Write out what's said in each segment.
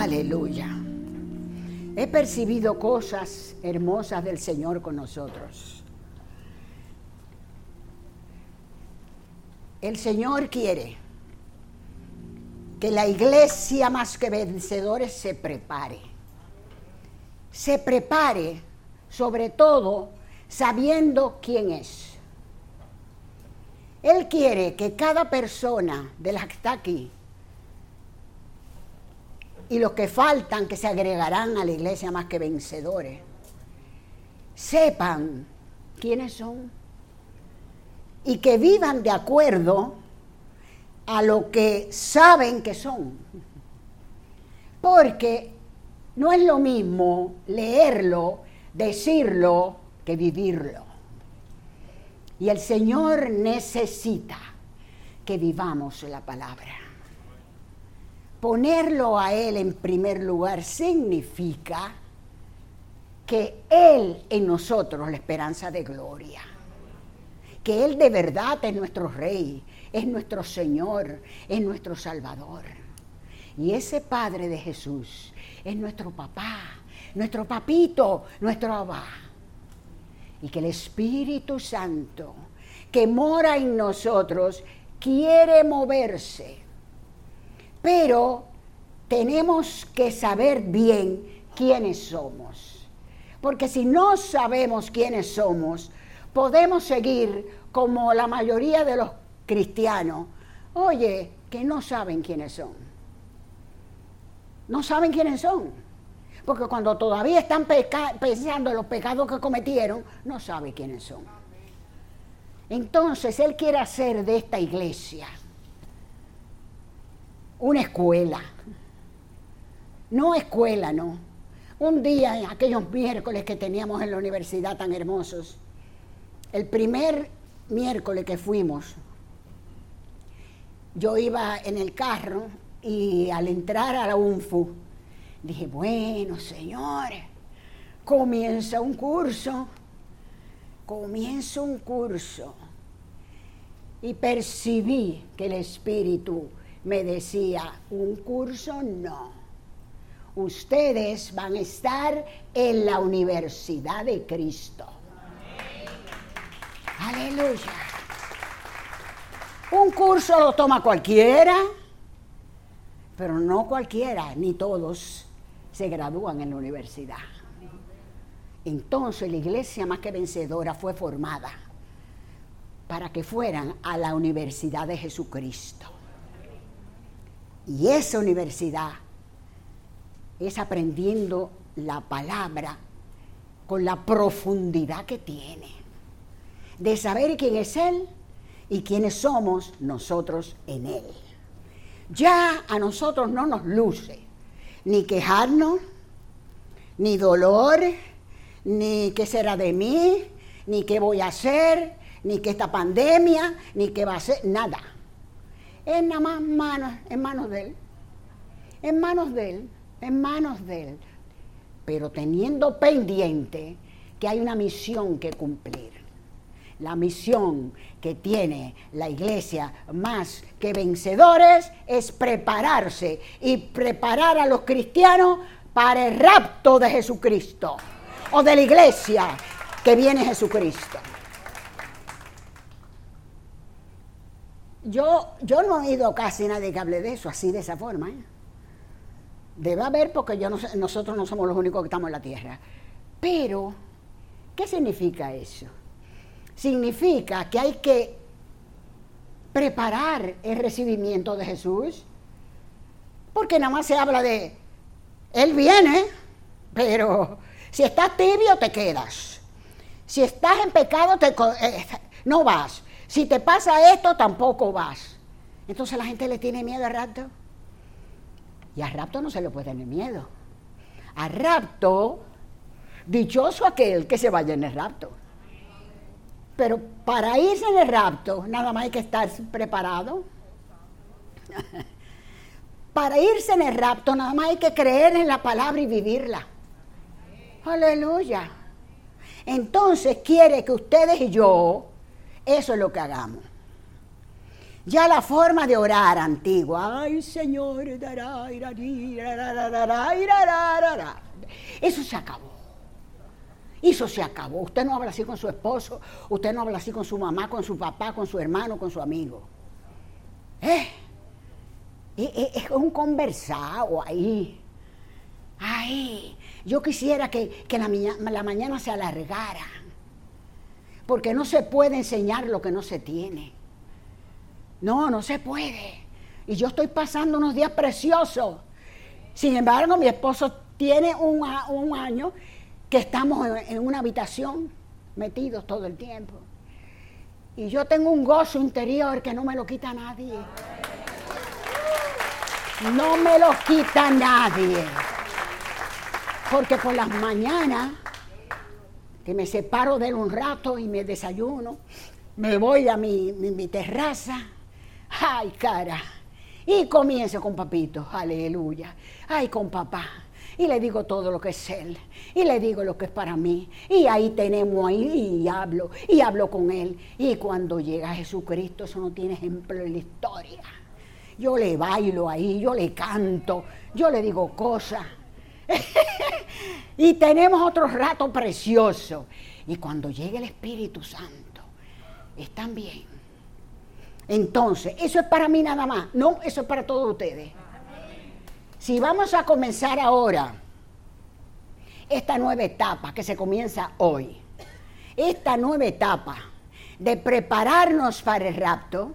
Aleluya. He percibido cosas hermosas del Señor con nosotros. El Señor quiere que la iglesia más que vencedores se prepare. Se prepare, sobre todo, sabiendo quién es. Él quiere que cada persona de las que está aquí y los que faltan, que se agregarán a la iglesia más que vencedores, sepan quiénes son y que vivan de acuerdo a lo que saben que son. Porque no es lo mismo leerlo, decirlo, que vivirlo. Y el Señor necesita que vivamos la palabra. Ponerlo a Él en primer lugar significa que Él en nosotros la esperanza de gloria. Que Él de verdad es nuestro Rey, es nuestro Señor, es nuestro Salvador. Y ese Padre de Jesús es nuestro papá, nuestro papito, nuestro abba. Y que el Espíritu Santo que mora en nosotros quiere moverse. Pero tenemos que saber bien quiénes somos. Porque si no sabemos quiénes somos, podemos seguir como la mayoría de los cristianos, oye, que no saben quiénes son. No saben quiénes son. Porque cuando todavía están pensando en los pecados que cometieron, no saben quiénes son. Entonces, Él quiere hacer de esta iglesia una escuela. No escuela, no. Un día, en aquellos miércoles que teníamos en la universidad tan hermosos, el primer miércoles que fuimos, yo iba en el carro y al entrar a la UNFU, dije, bueno, señores, comienza un curso. Y percibí que el Espíritu me decía, un curso no. Ustedes van a estar en la Universidad de Cristo. Aleluya. Un curso lo toma cualquiera, pero no cualquiera, ni todos se gradúan en la universidad. Entonces la iglesia más que vencedora fue formada para que fueran a la Universidad de Jesucristo. Y esa universidad es aprendiendo la palabra con la profundidad que tiene, de saber quién es Él y quiénes somos nosotros en Él. Ya a nosotros no nos luce ni quejarnos, ni dolor, ni qué será de mí, ni qué voy a hacer, ni que esta pandemia, ni qué va a ser, nada. Es nada más en manos de Él, en manos de Él, en manos de Él. Pero teniendo pendiente que hay una misión que cumplir. La misión que tiene la iglesia más que vencedores es prepararse y preparar a los cristianos para el rapto de Jesucristo o de la iglesia que viene Jesucristo. Yo no he oído casi nadie que hable de eso así, de esa forma. Debe haber, porque nosotros no somos los únicos que estamos en la tierra. Pero, ¿qué significa eso? Significa que hay que preparar el recibimiento de Jesús, porque nada más se habla de Él viene, pero si estás tibio te quedas, si estás en pecado no vas, si te pasa esto tampoco vas. Entonces la gente le tiene miedo al rapto, y al rapto no se le puede tener miedo. Al rapto, dichoso aquel que se vaya en el rapto. Pero para irse en el rapto, nada más hay que estar preparado. Para irse en el rapto, nada más hay que creer en la palabra y vivirla. Aleluya. Entonces quiere que ustedes y yo, eso es lo que hagamos. Ya la forma de orar antigua, ay Señor, eso se acabó. Eso se acabó. Usted no habla así con su esposo, usted no habla así con su mamá, con su papá, con su hermano, con su amigo. Es un conversado ahí. Ay, yo quisiera que la mañana se alargara, porque no se puede enseñar lo que no se tiene. No se puede. Y yo estoy pasando unos días preciosos. Sin embargo, mi esposo tiene un año que estamos en una habitación metidos todo el tiempo. Y yo tengo un gozo interior que no me lo quita nadie. No me lo quita nadie. Porque por las mañanas, que me separo de él un rato y me desayuno, me voy a mi terraza. Ay, cara. Y comienzo con papito, aleluya. Ay, con papá. Y le digo todo lo que es él. Y le digo lo que es para mí. Y ahí tenemos ahí, y hablo con él. Y cuando llega Jesucristo, eso no tiene ejemplo en la historia. Yo le bailo ahí, yo le canto, yo le digo cosas. Y tenemos otro rato precioso. Y cuando llegue el Espíritu Santo, están bien. Entonces, eso es para mí nada más. No, eso es para todos ustedes. Si vamos a comenzar ahora esta nueva etapa que se comienza hoy, esta nueva etapa de prepararnos para el rapto,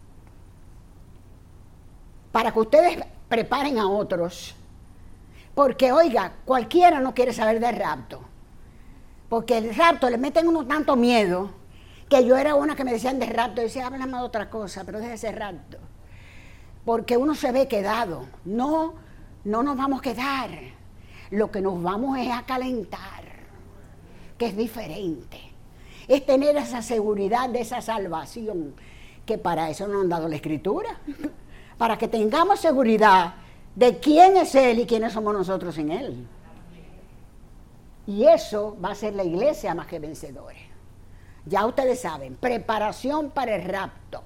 para que ustedes preparen a otros, porque oiga, cualquiera no quiere saber del rapto, porque el rapto le meten uno tanto miedo, que yo era una que me decían de rapto, y decía, háblame de otra cosa, pero deje ese rapto, porque uno se ve quedado. No nos vamos a quedar, lo que nos vamos es a calentar, que es diferente, es tener esa seguridad de esa salvación, que para eso nos han dado la Escritura, para que tengamos seguridad de quién es Él y quiénes somos nosotros en Él. Y eso va a ser la iglesia más que vencedores. Ya ustedes saben, preparación para el rapto.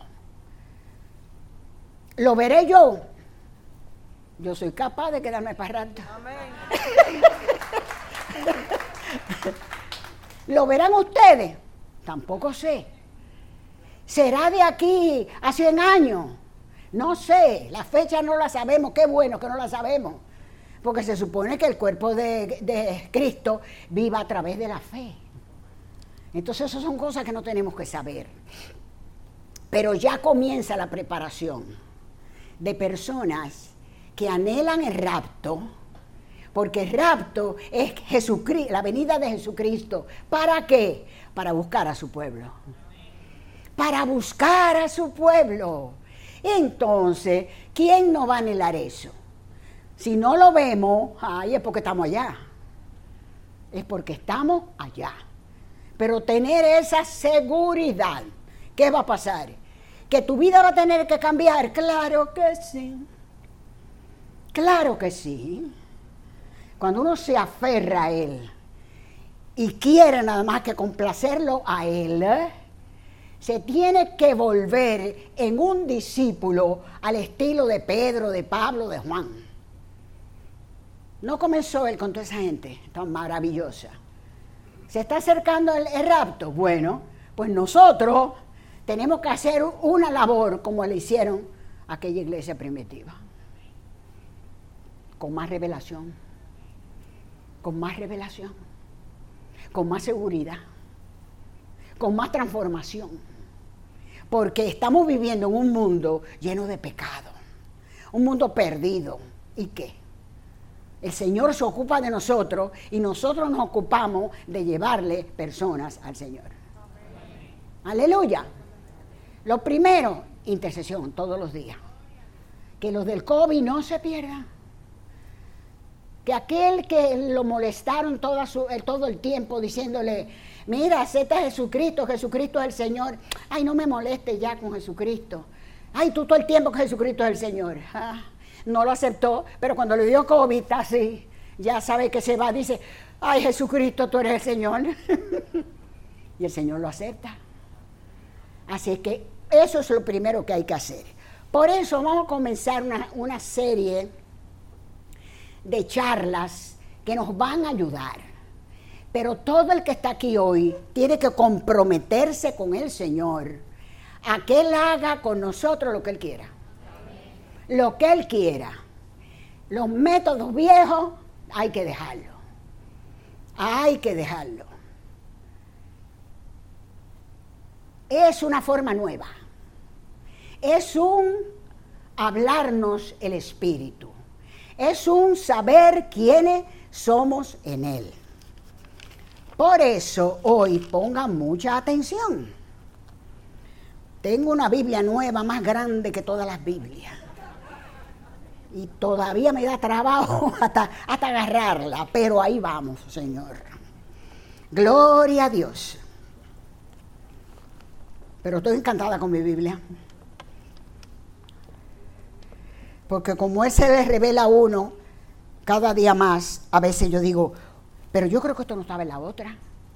¿Lo veré yo? Yo soy capaz de quedarme para el rapto. Amén. ¿Lo verán ustedes? Tampoco sé. ¿Será de aquí a 100 años? No sé, la fecha no la sabemos, qué bueno que no la sabemos, porque se supone que el cuerpo de Cristo viva a través de la fe. Entonces esas son cosas que no tenemos que saber. Pero ya comienza la preparación de personas que anhelan el rapto, porque el rapto es Jesucristo, la venida de Jesucristo. ¿Para qué? Para buscar a su pueblo. Para buscar a su pueblo. Entonces, ¿quién no va a anhelar eso? Si no lo vemos, ay, es porque estamos allá. Es porque estamos allá. Pero tener esa seguridad, ¿qué va a pasar? ¿Que tu vida va a tener que cambiar? Claro que sí. Claro que sí. Cuando uno se aferra a Él y quiere nada más que complacerlo a Él, se tiene que volver en un discípulo al estilo de Pedro, de Pablo, de Juan. No comenzó él con toda esa gente tan maravillosa. ¿Se está acercando el rapto? Bueno, pues nosotros tenemos que hacer una labor como le hicieron a aquella iglesia primitiva. Con más revelación, con más revelación, con más seguridad, con más transformación. Porque estamos viviendo en un mundo lleno de pecado, un mundo perdido. ¿Y qué? El Señor se ocupa de nosotros y nosotros nos ocupamos de llevarle personas al Señor. Amén. Aleluya. Lo primero, intercesión todos los días. Que los del COVID no se pierdan. Que aquel que lo molestaron todo el tiempo diciéndole, mira, acepta a Jesucristo, Jesucristo es el Señor. Ay, no me molestes ya con Jesucristo. Ay, tú todo el tiempo que Jesucristo es el Señor. No lo aceptó, pero cuando le dio COVID, está así. Ya sabe que se va, dice, ay, Jesucristo, tú eres el Señor. Y el Señor lo acepta. Así que Eso es lo primero que hay que hacer. Por eso vamos a comenzar una serie de charlas que nos van a ayudar. Pero todo el que está aquí hoy tiene que comprometerse con el Señor a que Él haga con nosotros lo que Él quiera. Lo que Él quiera. Los métodos viejos hay que dejarlo. Hay que dejarlo. Es una forma nueva. Es un hablarnos el Espíritu. Es un saber quiénes somos en Él. Por eso hoy pongan mucha atención. Tengo una Biblia nueva más grande que todas las Biblias. Y todavía me da trabajo hasta agarrarla, pero ahí vamos, Señor. Gloria a Dios. Pero estoy encantada con mi Biblia. Porque como Él se le revela a uno cada día más, a veces yo digo, pero yo creo que esto no estaba en la otra.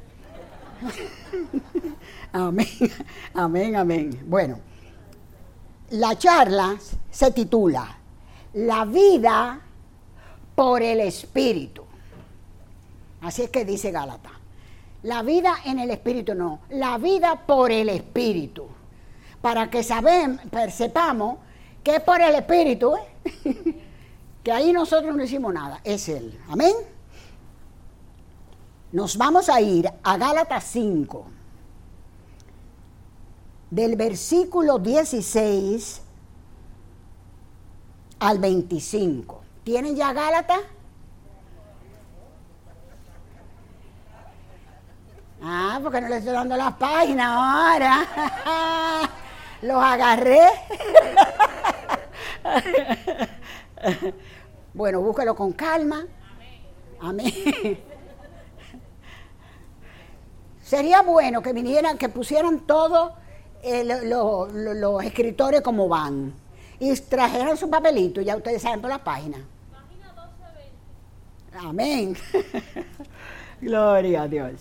Amén, amén, amén. Bueno, la charla se titula La vida por el Espíritu. Así es que dice Gálatas. La vida en el Espíritu no, la vida por el Espíritu. Para que sepamos que es por el Espíritu, que ahí nosotros no hicimos nada, es Él. Amén. Nos vamos a ir a Gálatas 5, del versículo 16 al 25. ¿Tienen ya Gálatas? Ah, porque no les estoy dando las páginas ahora. Los agarré. Bueno, búsquelo con calma. Amén. Sería bueno que vinieran, que pusieran todos los escritores como van. Y trajeran su papelito, ya ustedes saben por la página. Página 1220. Amén. Gloria a Dios.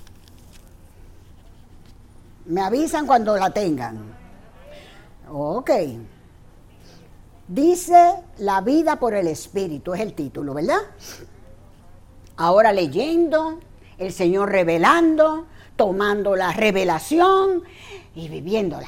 Me avisan cuando la tengan. Ok. Dice La vida por el Espíritu, es el título, ¿verdad? Ahora leyendo, el Señor revelando, tomando la revelación y viviéndola.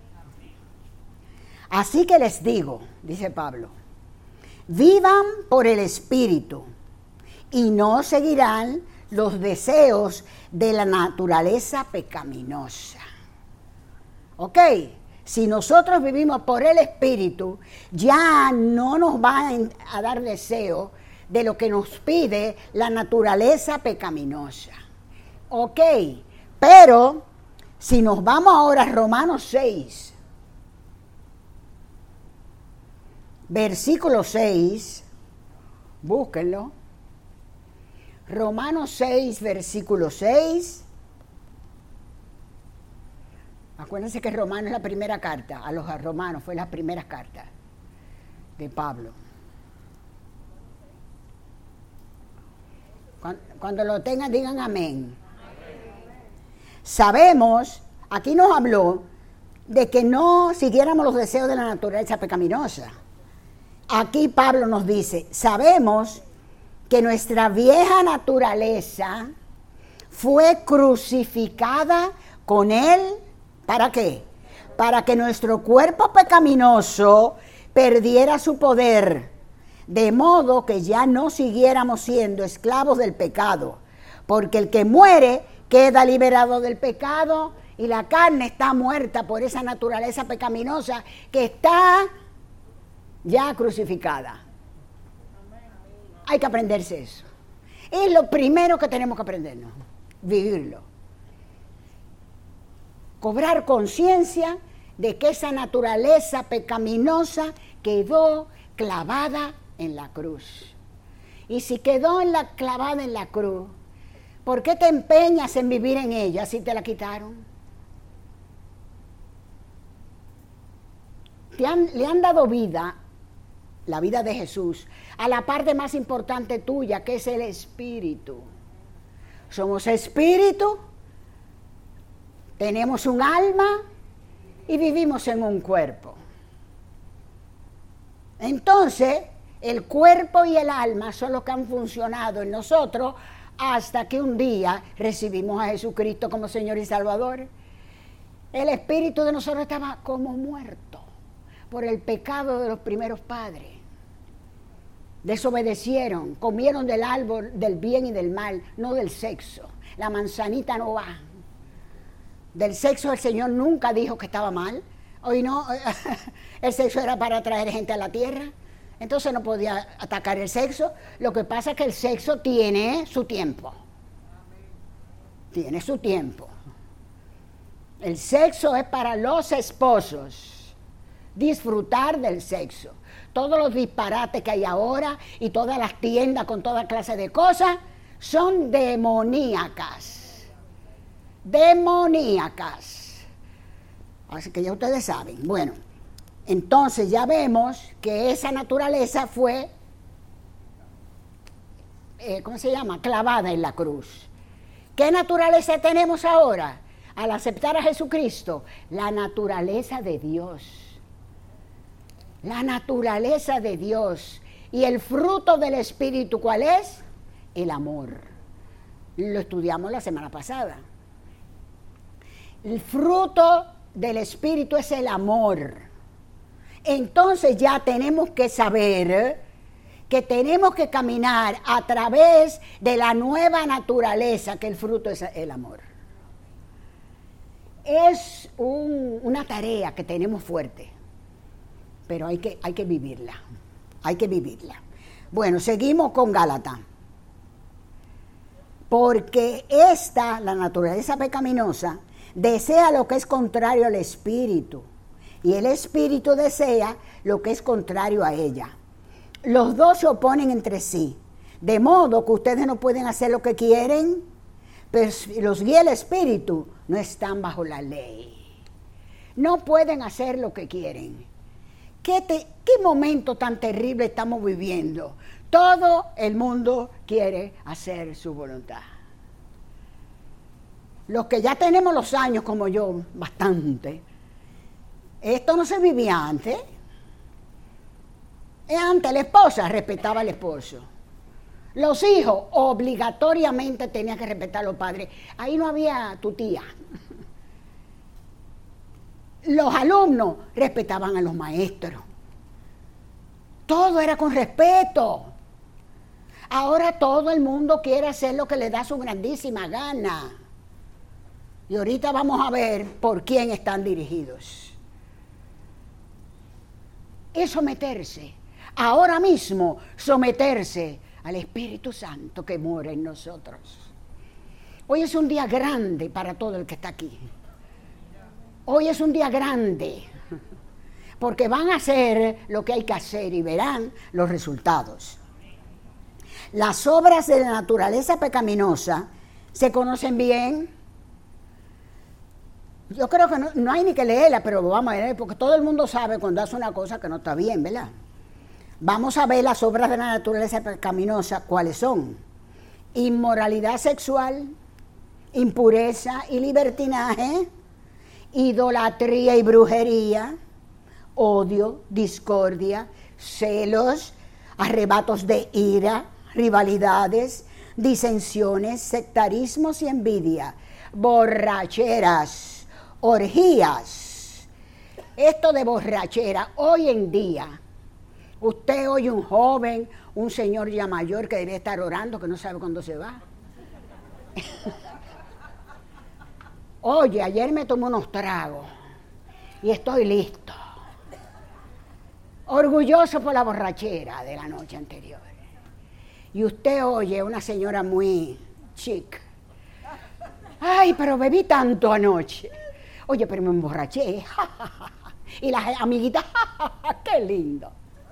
Así que les digo, dice Pablo, vivan por el Espíritu y no seguirán los deseos de la naturaleza pecaminosa. ¿Ok? Si nosotros vivimos por el Espíritu, ya no nos va a dar deseo de lo que nos pide la naturaleza pecaminosa. ¿Ok? Pero, si nos vamos ahora a Romanos 6, versículo 6, búsquenlo. Romanos 6, versículo 6. Acuérdense que Romanos es la primera carta, a los romanos fue la primera carta de Pablo. Cuando lo tengan, digan amén. Sabemos, aquí nos habló de que no siguiéramos los deseos de la naturaleza pecaminosa. Aquí Pablo nos dice, sabemos que nuestra vieja naturaleza fue crucificada con Él. ¿Para qué? Para que nuestro cuerpo pecaminoso perdiera su poder, de modo que ya no siguiéramos siendo esclavos del pecado, porque el que muere queda liberado del pecado y la carne está muerta por esa naturaleza pecaminosa que está ya crucificada. Hay que aprenderse eso. Es lo primero que tenemos que aprendernos, vivirlo. Cobrar conciencia de que esa naturaleza pecaminosa quedó clavada en la cruz. Y si quedó clavada en la cruz, ¿por qué te empeñas en vivir en ella si te la quitaron? Le han dado vida, la vida de Jesús, a la parte más importante tuya, que es el Espíritu. Somos Espíritu, tenemos un alma y vivimos en un cuerpo. Entonces, el cuerpo y el alma son los que han funcionado en nosotros hasta que un día recibimos a Jesucristo como Señor y Salvador. El espíritu de nosotros estaba como muerto por el pecado de los primeros padres. Desobedecieron, comieron del árbol del bien y del mal, no del sexo. La manzanita no va. Del sexo el Señor nunca dijo que estaba mal. Hoy no, el sexo era para traer gente a la tierra. Entonces no podía atacar el sexo. Lo que pasa es que el sexo tiene su tiempo. Tiene su tiempo. El sexo es para los esposos. Disfrutar del sexo. Todos los disparates que hay ahora y todas las tiendas con toda clase de cosas son demoníacas. Demoníacas. Así que ya ustedes saben. Bueno, entonces ya vemos que esa naturaleza fue, ¿cómo se llama? Clavada en la cruz. ¿Qué naturaleza tenemos ahora? Al aceptar a Jesucristo, la naturaleza de Dios. La naturaleza de Dios. Y el fruto del Espíritu, ¿cuál es? El amor. Lo estudiamos la semana pasada. El fruto del Espíritu es el amor. Entonces ya tenemos que saber que tenemos que caminar a través de la nueva naturaleza, que el fruto es el amor. Es una tarea que tenemos fuerte, pero hay que vivirla, hay que vivirla. Bueno, seguimos con Gálatas. Porque la naturaleza pecaminosa, desea lo que es contrario al Espíritu, y el Espíritu desea lo que es contrario a ella. Los dos se oponen entre sí, de modo que ustedes no pueden hacer lo que quieren, pero los guía el Espíritu, no están bajo la ley. No pueden hacer lo que quieren. ¿Qué momento tan terrible estamos viviendo? Todo el mundo quiere hacer su voluntad. Los que ya tenemos los años, como yo, bastante, esto no se vivía antes. Antes la esposa respetaba al esposo. Los hijos obligatoriamente tenían que respetar a los padres. Ahí no había tu tía. Los alumnos respetaban a los maestros. Todo era con respeto. Ahora todo el mundo quiere hacer lo que le da su grandísima gana. Y ahorita vamos a ver por quién están dirigidos. Es someterse. Ahora mismo someterse al Espíritu Santo que mora en nosotros. Hoy es un día grande para todo el que está aquí. Hoy es un día grande, porque van a hacer lo que hay que hacer y verán los resultados. Las obras de la naturaleza pecaminosa se conocen bien. Yo creo que no hay ni que leerla, pero vamos a leer, porque todo el mundo sabe cuando hace una cosa que no está bien, ¿verdad? Vamos a ver las obras de la naturaleza pecaminosa, ¿cuáles son? Inmoralidad sexual, impureza y libertinaje, idolatría y brujería, odio, discordia, celos, arrebatos de ira, rivalidades, disensiones, sectarismos y envidia, borracheras, orgías. Esto de borrachera, hoy en día, usted oye un joven, un señor ya mayor que debe estar orando, que no sabe cuándo se va. Oye, ayer me tomé unos tragos y estoy listo. Orgulloso por la borrachera de la noche anterior. Y usted oye una señora muy chic. Ay, pero bebí tanto anoche. Oye, pero me emborraché. Y las amiguitas, qué lindo.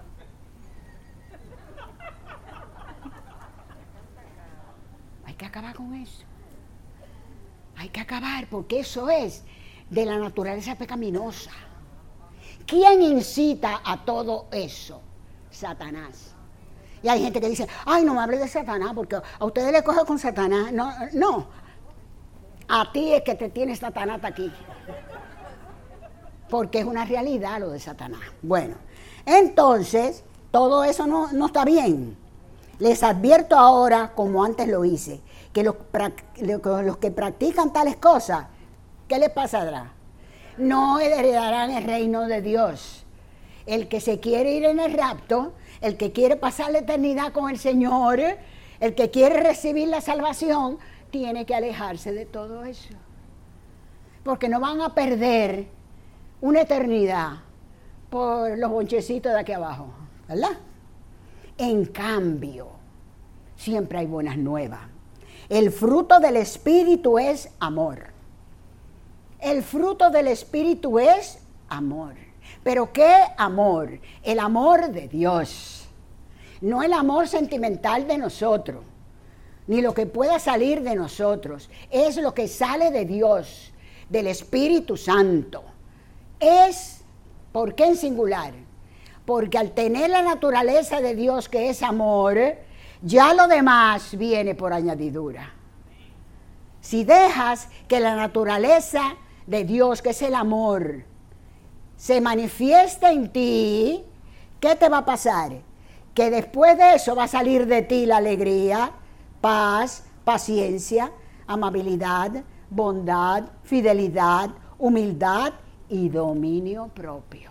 Hay que acabar con eso. Hay que acabar, porque eso es de la naturaleza pecaminosa. ¿Quién incita a todo eso? Satanás. Y hay gente que dice, ay, no me hable de Satanás, porque a ustedes les coge con Satanás. No, no. A ti es que te tiene Satanás aquí. porque es una realidad lo de Satanás. Bueno, entonces, todo eso no está bien. Les advierto ahora, como antes lo hice, que los que practican tales cosas, ¿qué les pasará? No heredarán el reino de Dios. El que se quiere ir en el rapto, el que quiere pasar la eternidad con el Señor, el que quiere recibir la salvación, tiene que alejarse de todo eso. Porque no van a perder una eternidad por los bonchecitos de aquí abajo, ¿verdad? En cambio, siempre hay buenas nuevas. El fruto del Espíritu es amor. El fruto del Espíritu es amor. ¿Pero qué amor? El amor de Dios. No el amor sentimental de nosotros, ni lo que pueda salir de nosotros. Es lo que sale de Dios, del Espíritu Santo. Es, ¿por qué en singular? Porque al tener la naturaleza de Dios, que es amor, ya lo demás viene por añadidura. Si dejas que la naturaleza de Dios, que es el amor, se manifieste en ti, ¿qué te va a pasar? Que después de eso va a salir de ti la alegría, paz, paciencia, amabilidad, bondad, fidelidad, humildad y dominio propio.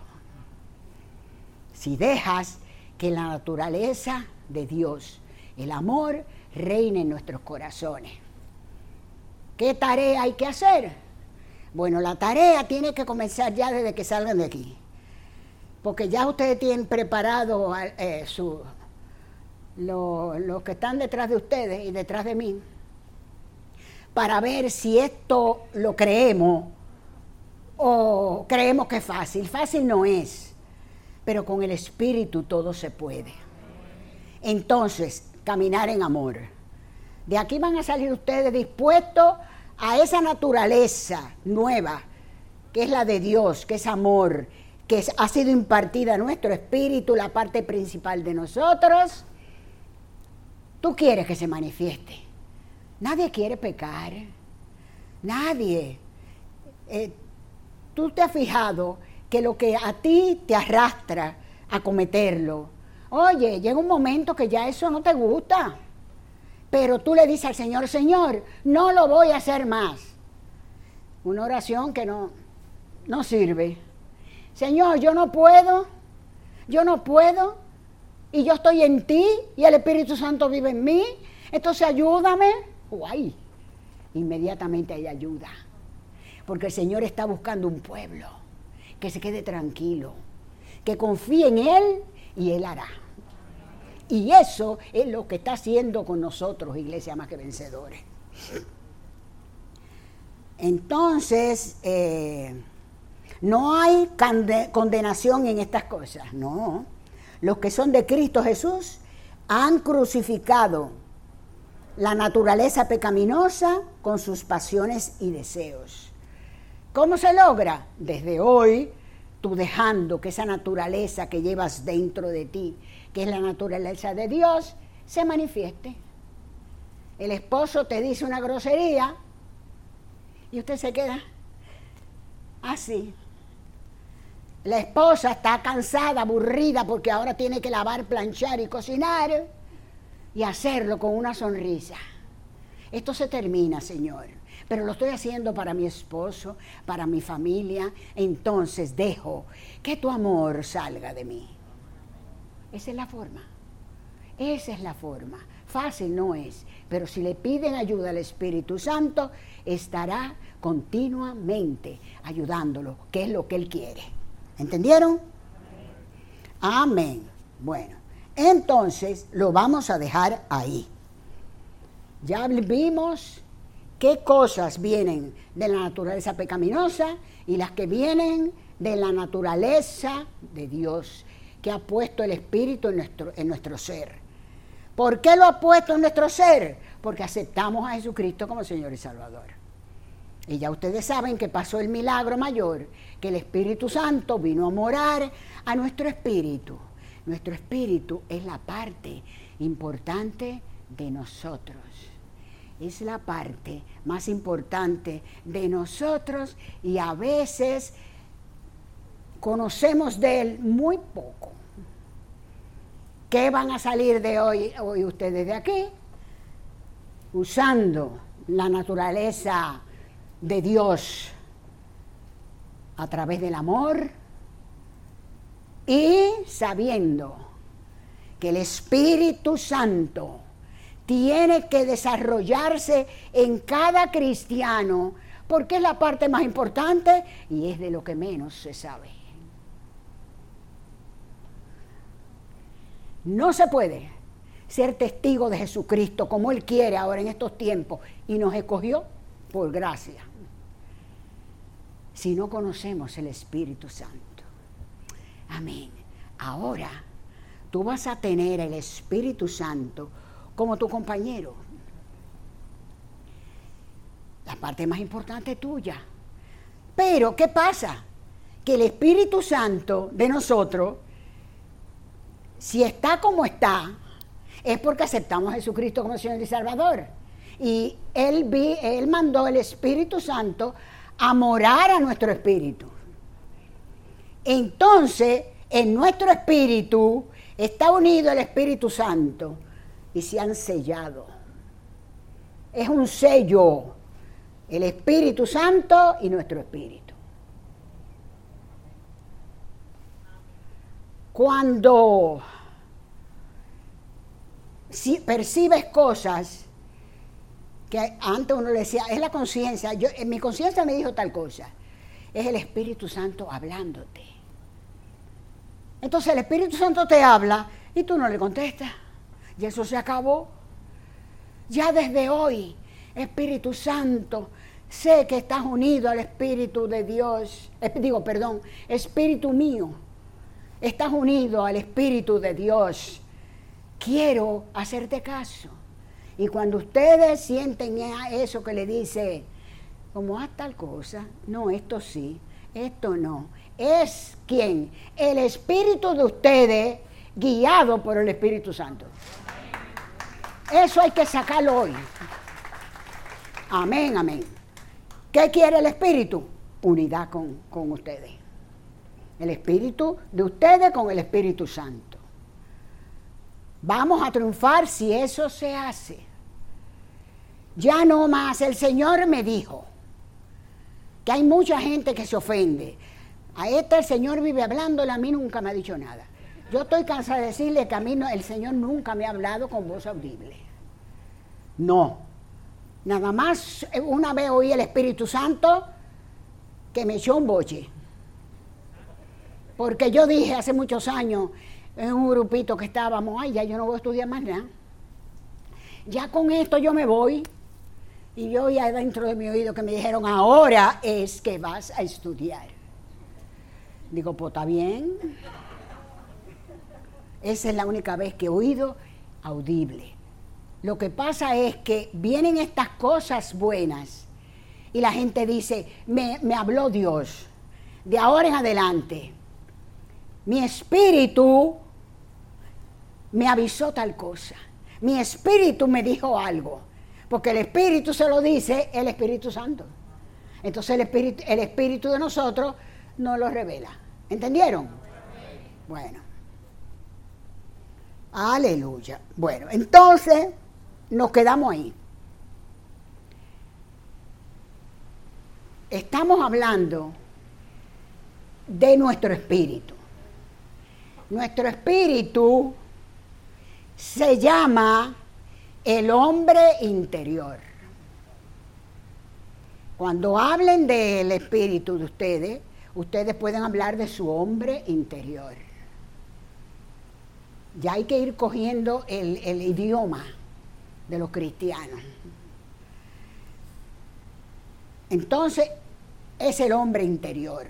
Si dejas que la naturaleza de Dios, el amor, reine en nuestros corazones. ¿Qué tarea hay que hacer? Bueno, la tarea tiene que comenzar ya desde que salgan de aquí. Porque ya ustedes tienen preparado los que están detrás de ustedes y detrás de mí, para ver si esto lo creemos o creemos que es fácil. Fácil no es, pero con el Espíritu todo se puede. Entonces, caminar en amor. De aquí van a salir ustedes dispuestos a esa naturaleza nueva, que es la de Dios, que es amor, que ha sido impartida a nuestro espíritu, la parte principal de nosotros. Tú quieres que se manifieste. Nadie quiere pecar. Nadie. Tú te has fijado que lo que a ti te arrastra a cometerlo, oye, llega un momento que ya eso no te gusta. Pero tú le dices al Señor, Señor, no lo voy a hacer más. Una oración que no sirve. Señor, yo no puedo, y yo estoy en ti, y el Espíritu Santo vive en mí, entonces ayúdame. ¡Guay! Inmediatamente hay ayuda. Porque el Señor está buscando un pueblo que se quede tranquilo, que confíe en Él, y Él hará. Y eso es lo que está haciendo con nosotros, Iglesia Más que Vencedores. Entonces, no hay condenación en estas cosas, no. Los que son de Cristo Jesús han crucificado la naturaleza pecaminosa con sus pasiones y deseos. ¿Cómo se logra? Desde hoy, tú dejando que esa naturaleza que llevas dentro de ti, que es la naturaleza de Dios, se manifieste. El esposo te dice una grosería y usted se queda así. La esposa está cansada, aburrida, porque ahora tiene que lavar, planchar y cocinar, y hacerlo con una sonrisa. Esto se termina, Señor, pero lo estoy haciendo para mi esposo, para mi familia, entonces dejo que tu amor salga de mí. Esa es la forma. Esa es la forma. Fácil no es, pero si le piden ayuda al Espíritu Santo, estará continuamente ayudándolo, que es lo que Él quiere. ¿Entendieron? Amén. Bueno, entonces lo vamos a dejar ahí. Ya vimos qué cosas vienen de la naturaleza pecaminosa y las que vienen de la naturaleza de Dios, que ha puesto el Espíritu en nuestro ser. ¿Por qué lo ha puesto en nuestro ser? Porque aceptamos a Jesucristo como Señor y Salvador. Y ya ustedes saben que pasó el milagro mayor, que el Espíritu Santo vino a morar a nuestro espíritu. Nuestro espíritu es la parte importante de nosotros. Es la parte más importante de nosotros, y a veces conocemos de Él muy poco. ¿Qué van a salir de hoy ustedes de aquí? Usando la naturaleza de Dios a través del amor y sabiendo que el Espíritu Santo tiene que desarrollarse en cada cristiano, porque es la parte más importante y es de lo que menos se sabe. No se puede ser testigo de Jesucristo como Él quiere ahora en estos tiempos y nos escogió por gracia, si no conocemos el Espíritu Santo. Amén. Ahora tú vas a tener el Espíritu Santo como tu compañero. La parte más importante es tuya. Pero, ¿qué pasa? Que el Espíritu Santo de nosotros, si está como está, es porque aceptamos a Jesucristo como Señor y Salvador. Y Él mandó el Espíritu Santo a morar a nuestro espíritu. Entonces, en nuestro espíritu está unido el Espíritu Santo y se han sellado. Es un sello, el Espíritu Santo y nuestro espíritu. Cuando si percibes cosas que antes uno le decía, es la conciencia, mi conciencia me dijo tal cosa, es el Espíritu Santo hablándote. Entonces el Espíritu Santo te habla y tú no le contestas. Y eso se acabó. Ya desde hoy, Espíritu Santo, sé que estás unido al Espíritu de Dios. Espíritu mío. Estás unido al Espíritu de Dios. Quiero hacerte caso. Y cuando ustedes sienten eso que le dice, como haz tal cosa, no, esto sí, esto no. Es ¿quién? El Espíritu de ustedes, guiado por el Espíritu Santo. Eso hay que sacarlo hoy. Amén, amén. ¿Qué quiere el Espíritu? Unidad con ustedes. El Espíritu de ustedes con el Espíritu Santo. Vamos a triunfar si eso se hace. Ya no más, el Señor me dijo que hay mucha gente que se ofende. A el Señor vive hablándole, a mí nunca me ha dicho nada. Yo estoy cansada de decirle que a mí el Señor nunca me ha hablado con voz audible. No. Nada más una vez oí el Espíritu Santo que me echó un boche. Porque yo dije hace muchos años en un grupito que estábamos, ay, ya yo no voy a estudiar más nada. Ya con esto yo me voy. Y yo oí adentro de mi oído que me dijeron, ahora es que vas a estudiar. Digo, pues está bien. Esa es la única vez que he oído audible. Lo que pasa es que vienen estas cosas buenas y la gente dice, me habló Dios. De ahora en adelante, mi espíritu me avisó tal cosa. Mi espíritu me dijo algo. Porque el Espíritu se lo dice el Espíritu Santo. Entonces el Espíritu de nosotros nos lo revela. ¿Entendieron? Bueno. Aleluya. Bueno, entonces nos quedamos ahí. Estamos hablando de nuestro espíritu. Nuestro espíritu se llama el hombre interior. Cuando hablen del espíritu de ustedes, ustedes pueden hablar de su hombre interior. Ya hay que ir cogiendo el idioma de los cristianos. Entonces, es el hombre interior.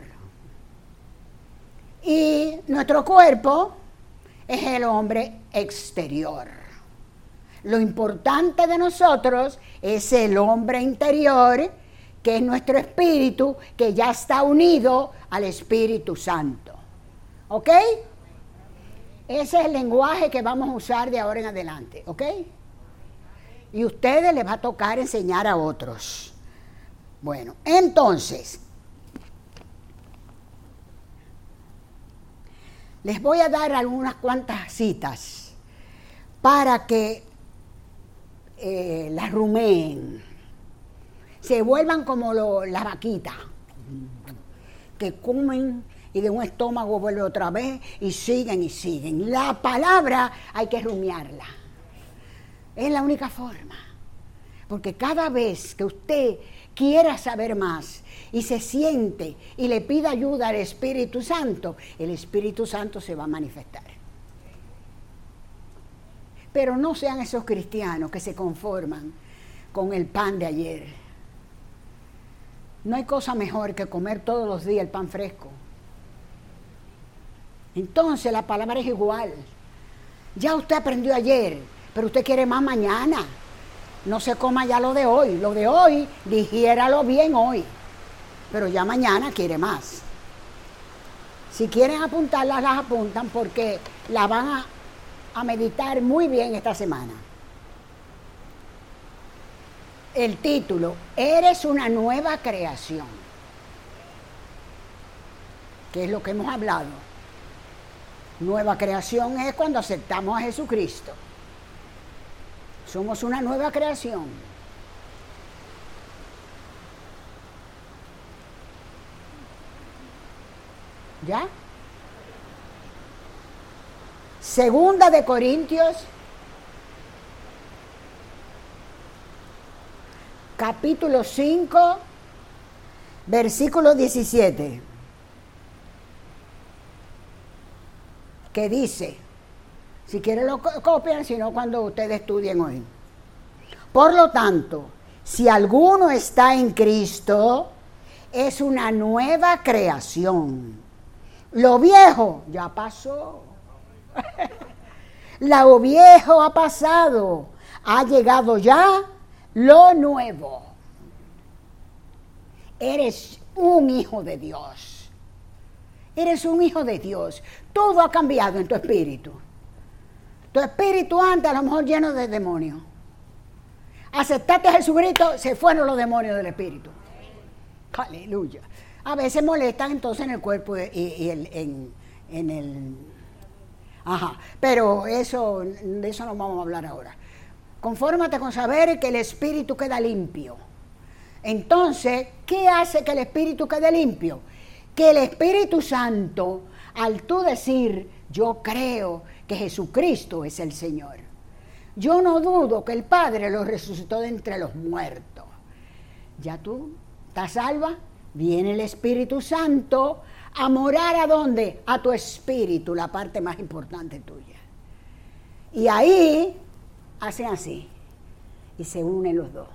Y nuestro cuerpo es el hombre exterior. Lo importante de nosotros es el hombre interior, que es nuestro espíritu, que ya está unido al Espíritu Santo. ¿Ok? Ese es el lenguaje que vamos a usar de ahora en adelante. ¿Ok? Y a ustedes les va a tocar enseñar a otros. Bueno, entonces, Les voy a dar algunas cuantas citas para que las rumeen, se vuelvan como las vaquitas, que comen y de un estómago vuelve otra vez y siguen y siguen. La palabra hay que rumiarla. Es la única forma. Porque cada vez que usted quiera saber más y se siente y le pida ayuda al Espíritu Santo, el Espíritu Santo se va a manifestar. Pero no sean esos cristianos que se conforman con el pan de ayer. No hay cosa mejor que comer todos los días el pan fresco. Entonces la palabra es igual. Ya usted aprendió ayer, pero usted quiere más mañana. No se coma ya lo de hoy. Lo de hoy, digiéralo bien hoy. Pero ya mañana quiere más. Si quieren apuntarlas, las apuntan porque las van a meditar muy bien esta semana. El título, eres una nueva creación. ¿Qué es lo que hemos hablado? Nueva creación es cuando aceptamos a Jesucristo. Somos una nueva creación. ¿Ya? Segunda de Corintios, capítulo 5, versículo 17, que dice, si quieren lo copian, si no cuando ustedes estudien hoy. Por lo tanto, si alguno está en Cristo, es una nueva creación. Lo viejo ya pasó. Lo viejo ha pasado. Ha llegado ya lo nuevo. Eres un hijo de Dios. Eres un hijo de Dios. Todo ha cambiado en tu espíritu. Tu espíritu antes a lo mejor lleno de demonios. Aceptaste a Jesucristo, se fueron los demonios del espíritu. Aleluya. A veces molestan entonces en el cuerpo y en el... Ajá, pero de eso no vamos a hablar ahora. Confórmate con saber que el espíritu queda limpio. Entonces, ¿qué hace que el espíritu quede limpio? Que el Espíritu Santo, al tú decir, yo creo que Jesucristo es el Señor, yo no dudo que el Padre lo resucitó de entre los muertos. Ya tú estás salva, viene el Espíritu Santo a morar ¿a dónde? A tu espíritu, la parte más importante tuya. Y ahí hacen así y se unen los dos.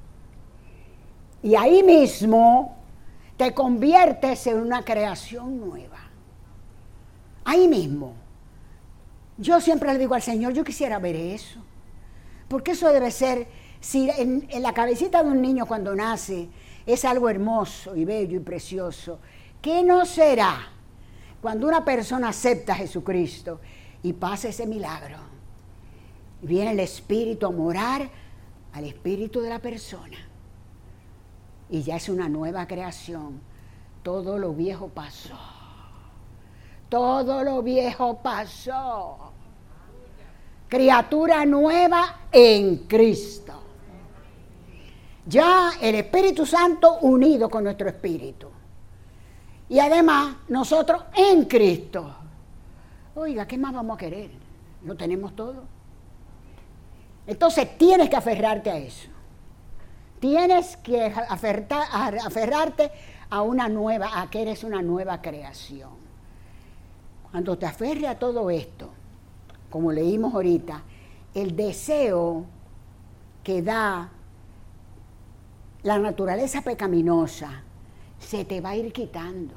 Y ahí mismo te conviertes en una creación nueva. Ahí mismo. Yo siempre le digo al Señor, yo quisiera ver eso. Porque eso debe ser, si en la cabecita de un niño cuando nace es algo hermoso y bello y precioso, ¿qué no será cuando una persona acepta a Jesucristo y pasa ese milagro? Viene el Espíritu a morar al espíritu de la persona. Y ya es una nueva creación. Todo lo viejo pasó. Todo lo viejo pasó. Criatura nueva en Cristo. Ya el Espíritu Santo unido con nuestro espíritu. Y además nosotros en Cristo. Oiga, ¿qué más vamos a querer? Lo tenemos todo. Entonces tienes que aferrarte a eso. Tienes que aferrarte a una nueva, a que eres una nueva creación. Cuando te aferres a todo esto, como leímos ahorita, el deseo que da la naturaleza pecaminosa se te va a ir quitando.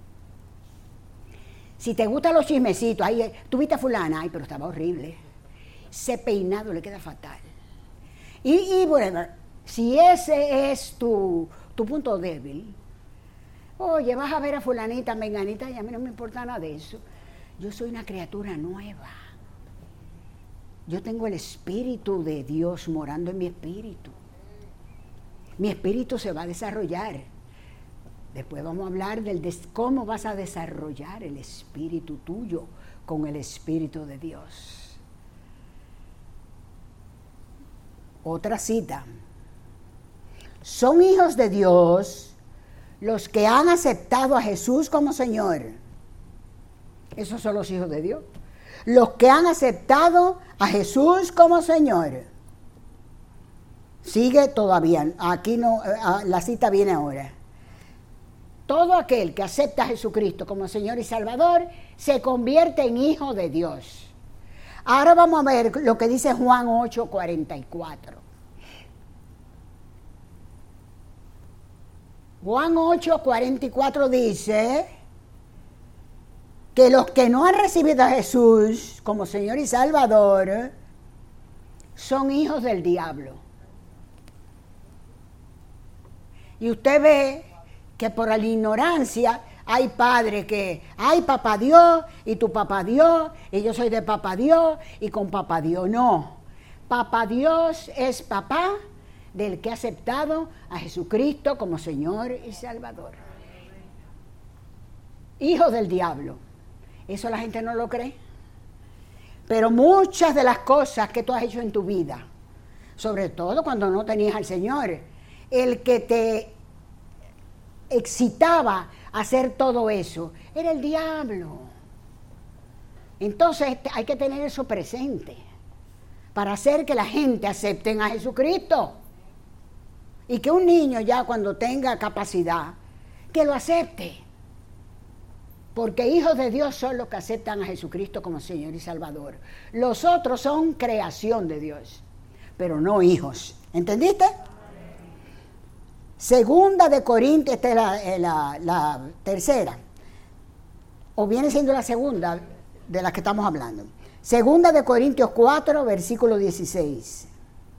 Si te gustan los chismecitos, ay, tú viste a fulana, ay, pero estaba horrible. Ese peinado le queda fatal. Y bueno, si ese es tu punto débil, oye, vas a ver a fulanita, menganita, y a mí no me importa nada de eso. Yo soy una criatura nueva. Yo tengo el Espíritu de Dios morando en mi espíritu. Mi espíritu se va a desarrollar. Después vamos a hablar cómo vas a desarrollar el espíritu tuyo con el Espíritu de Dios. Otra cita. Son hijos de Dios los que han aceptado a Jesús como Señor. Esos son los hijos de Dios. Los que han aceptado a Jesús como Señor. Sigue todavía. Aquí no, la cita viene ahora. Todo aquel que acepta a Jesucristo como Señor y Salvador se convierte en hijo de Dios. Ahora vamos a ver lo que dice Juan 8:44. Juan 8:44 dice que los que no han recibido a Jesús como Señor y Salvador son hijos del diablo. Y usted ve que por la ignorancia hay padres que, ay, papá Dios, y tu papá Dios, y yo soy de papá Dios, y con papá Dios. No, papá Dios es papá del que ha aceptado a Jesucristo como Señor y Salvador. Hijo del diablo. Eso la gente no lo cree. Pero muchas de las cosas que tú has hecho en tu vida, sobre todo cuando no tenías al Señor, el que te excitaba a hacer todo eso era el diablo. Entonces hay que tener eso presente para hacer que la gente acepte a Jesucristo. Y que un niño ya cuando tenga capacidad, que lo acepte. Porque hijos de Dios son los que aceptan a Jesucristo como Señor y Salvador. Los otros son creación de Dios, pero no hijos. ¿Entendiste? Segunda de Corintios, esta es la tercera, o viene siendo la segunda de la que estamos hablando. Segunda de Corintios 4, versículo 16.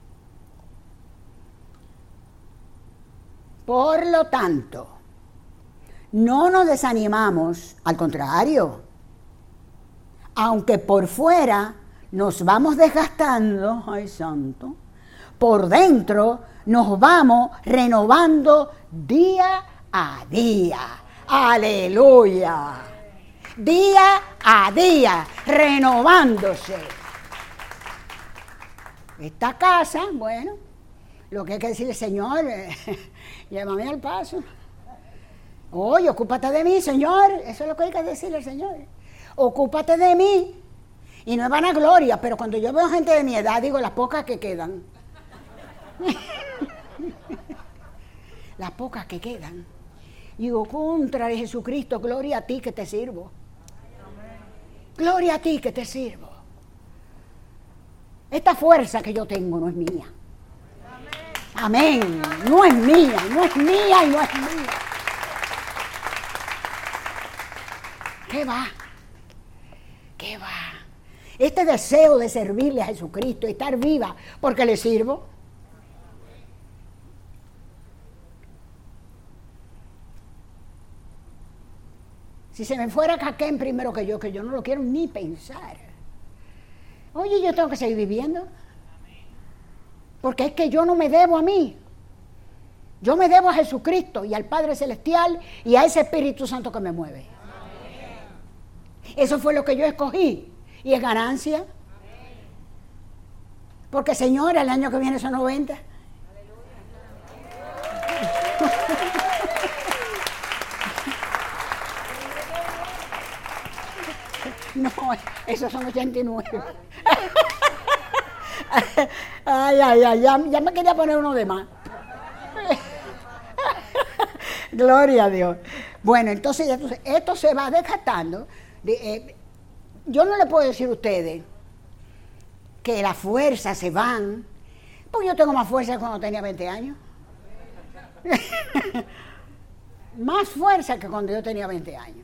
Por lo tanto, no nos desanimamos, al contrario, aunque por fuera nos vamos desgastando, ay santo, por dentro nos vamos renovando día a día. Aleluya. Día a día, renovándose. Esta casa, bueno, lo que hay que decirle, Señor, llévame al paso. Oye, ocúpate de mí, Señor. Eso es lo que hay que decirle al Señor. Ocúpate de mí. Y no es vanagloria, pero cuando yo veo gente de mi edad, digo, las pocas que quedan. Las pocas que quedan. Digo, contra de Jesucristo, gloria a ti que te sirvo. Gloria a ti que te sirvo. Esta fuerza que yo tengo no es mía. Amén. No es mía, no es mía y no es mía. ¿Qué va? ¿Qué va? Este deseo de servirle a Jesucristo, estar viva porque le sirvo. Si se me fuera Caquén primero que yo no lo quiero ni pensar. Oye, yo tengo que seguir viviendo. Porque es que yo no me debo a mí. Yo me debo a Jesucristo y al Padre Celestial y a ese Espíritu Santo que me mueve. Eso fue lo que yo escogí. Y es ganancia. Porque, señora, el año que viene son 90. No, esos son 89. Ay, ya me quería poner uno de más. Gloria a Dios. Bueno, entonces esto se va desgastando. Yo no le puedo decir a ustedes que las fuerzas se van, porque yo tengo más fuerza que cuando tenía 20 años. Más fuerza que cuando yo tenía 20 años.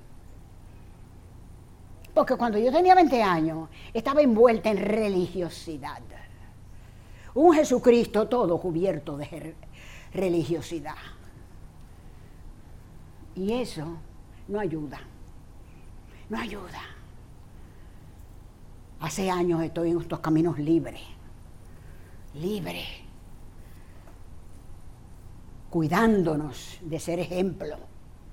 Porque cuando yo tenía 20 años estaba envuelta en religiosidad. Un Jesucristo todo cubierto de religiosidad. Y eso no ayuda. No ayuda. Hace años estoy en estos caminos libres. Libres. Cuidándonos de ser ejemplo.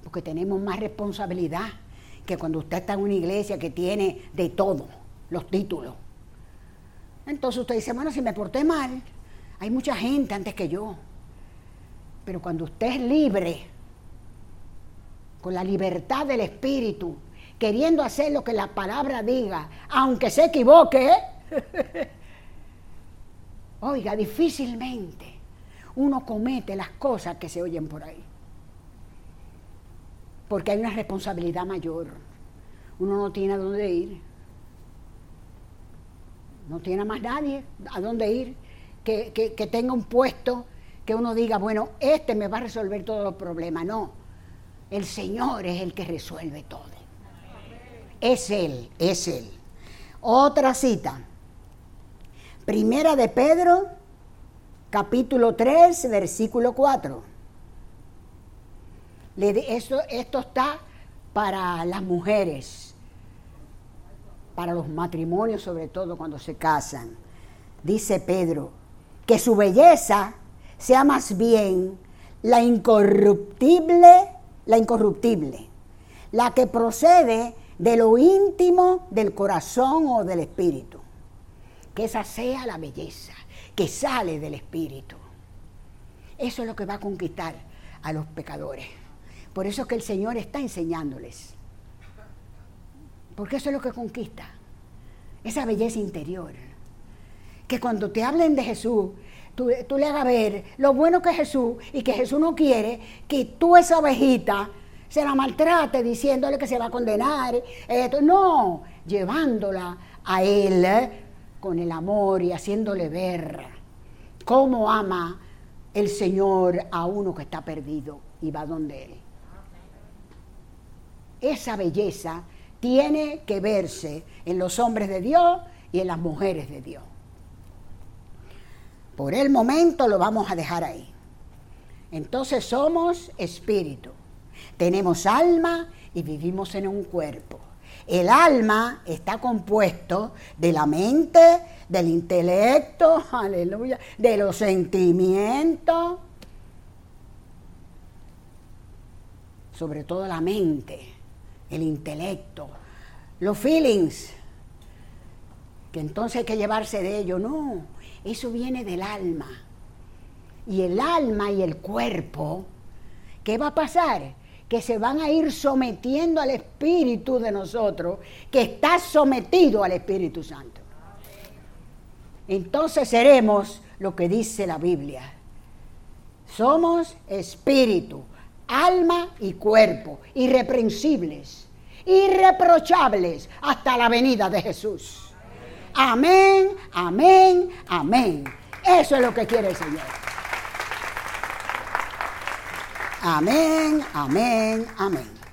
porque tenemos más responsabilidad que cuando usted está en una iglesia que tiene de todo, los títulos. Entonces usted dice, bueno, si me porté mal, hay mucha gente antes que yo. Pero cuando usted es libre, con la libertad del Espíritu, queriendo hacer lo que la palabra diga, aunque se equivoque, oiga, difícilmente uno comete las cosas que se oyen por ahí. Porque hay una responsabilidad mayor. Uno no tiene a dónde ir. No tiene a más nadie a dónde ir que tenga un puesto que uno diga, bueno, este me va a resolver todos los problemas. No, el Señor es el que resuelve todo. Es Él, es Él. Otra cita. Primera de Pedro, capítulo 3, versículo 4. Esto está para las mujeres, para los matrimonios, sobre todo cuando se casan. Dice Pedro, que su belleza sea más bien la incorruptible, la que procede de lo íntimo del corazón o del espíritu. Que esa sea la belleza que sale del espíritu. Eso es lo que va a conquistar a los pecadores. Por eso es que el Señor está enseñándoles. Porque eso es lo que conquista. Esa belleza interior. Que cuando te hablen de Jesús, tú le hagas ver lo bueno que es Jesús y que Jesús no quiere que tú esa ovejita se la maltrate diciéndole que se va a condenar. No, llevándola a Él con el amor y haciéndole ver cómo ama el Señor a uno que está perdido y va donde Él. Esa belleza tiene que verse en los hombres de Dios y en las mujeres de Dios. Por el momento lo vamos a dejar ahí. Entonces somos espíritu, tenemos alma y vivimos en un cuerpo. El alma está compuesto de la mente, del intelecto, aleluya, de los sentimientos, sobre todo la mente, el intelecto, los feelings, que entonces hay que llevarse de ello. No, eso viene del alma. Y el alma y el cuerpo, ¿qué va a pasar? Que se van a ir sometiendo al Espíritu de nosotros, que está sometido al Espíritu Santo. Entonces seremos lo que dice la Biblia. Somos espíritu, alma y cuerpo, irreprensibles, irreprochables hasta la venida de Jesús. Amén, amén, amén. Eso es lo que quiere el Señor. Amén, amén, amén.